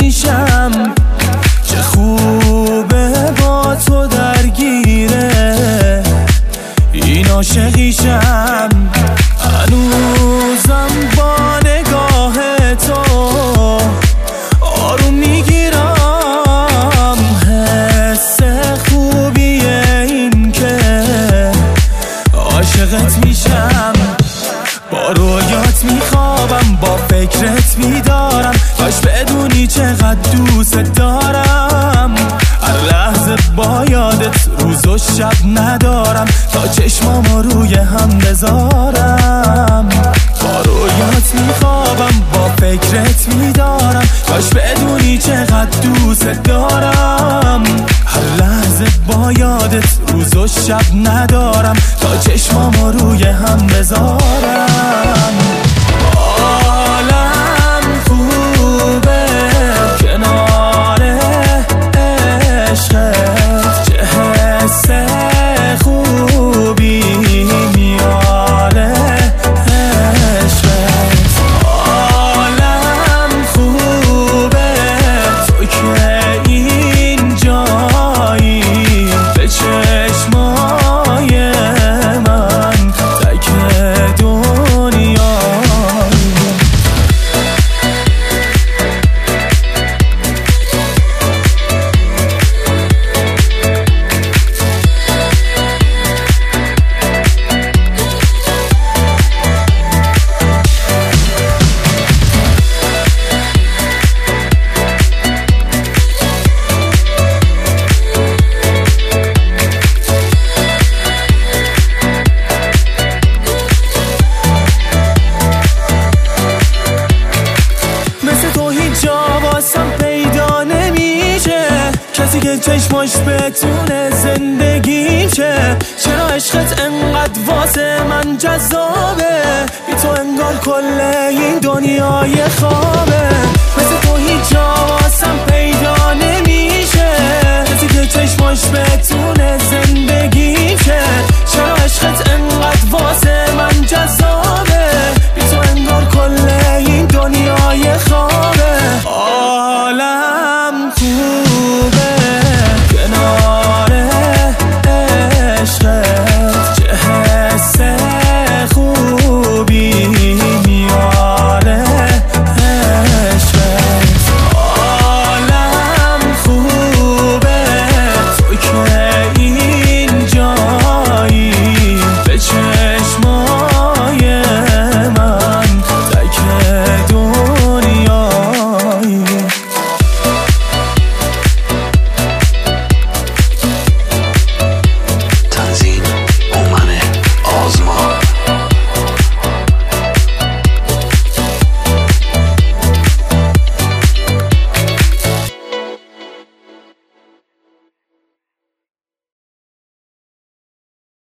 میشم، چه خوبه با تو درگیره این عاشقیشم. هنوزم با نگاه تو آروم میگیرم، حس خوبیه این که عاشقت میشم. با رویات میخوابم، با فکرت بیدارم، کاش بدونی چقدر دوست دارم. هر لحظه با یادت روز و شب ندارم، تا چشمامو روی هم بذارم. با رویات میخوابم، با فکرت بیدارم، کاش بدونی چقدر دوست دارم. هر لحظه با یادت روز و شب ندارم، تا چشمامو روی هم بذارم. عالم خوبه کنار عشقت، چه حس خوبی میاره عشقت. عالم خوبه تو که اینجایی، به چشمای من تک دنیایی. پیدا نمیشه کسی که چشماش بتونه زندگیم شه. چرا عشقت انقدر واسه من جذابه، بی تو انگار کل این دنیای خوابه. مثل تو هیچ جا